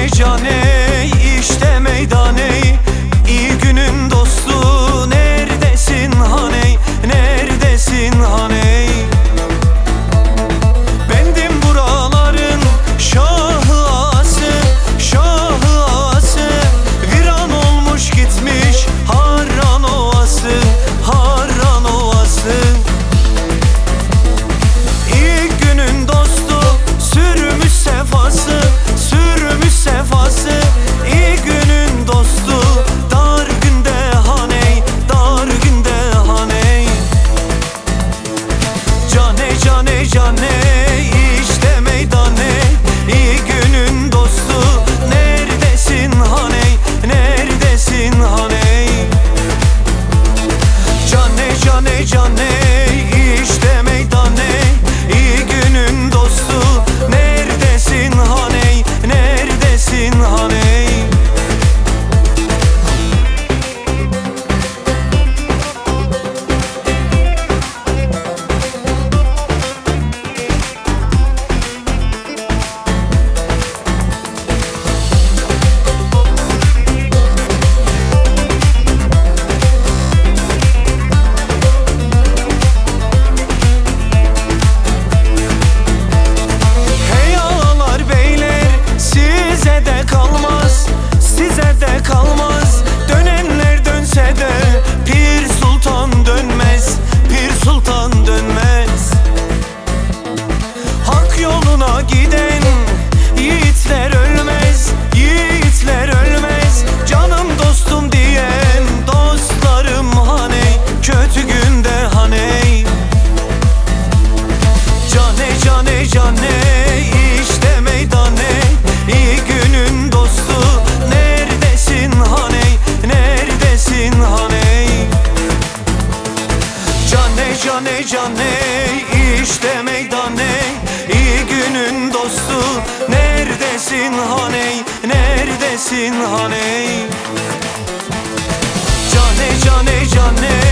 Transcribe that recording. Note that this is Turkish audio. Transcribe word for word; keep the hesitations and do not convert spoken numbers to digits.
cane cane işte meydaney, iyi günün dostu neredesin haney, neredesin haney? Bendim buraların şahı ağası, şahı ağası, viran olmuş gitmiş Harran Ovası, Harran Ovası. İyi günün dostu sürmüş sefası, sürmüş sefası, iyi günün dostu dar günde haney, dar günde haney. Cane cane cane işte meydane, iyi günün dostu neredesin haney, neredesin haney? Cane cane cane işte meydane, iyi günün dostu neredesin haney, neredesin haney? Kalmaz dönenler dönse de Pir Sultan dönmez, Pir Sultan dönmez. Hak yoluna giden yiğitler ölmez, yiğitler ölmez. Canım dostum diyen dostlarım haney, kötü günde haney. Cane cane cane işte meydane, iyi günün dostu neredesin haney, neredesin haney? Cane cane cane işte meydane, iyi günün dostu neredesin haney, neredesin haney? Cane cane cane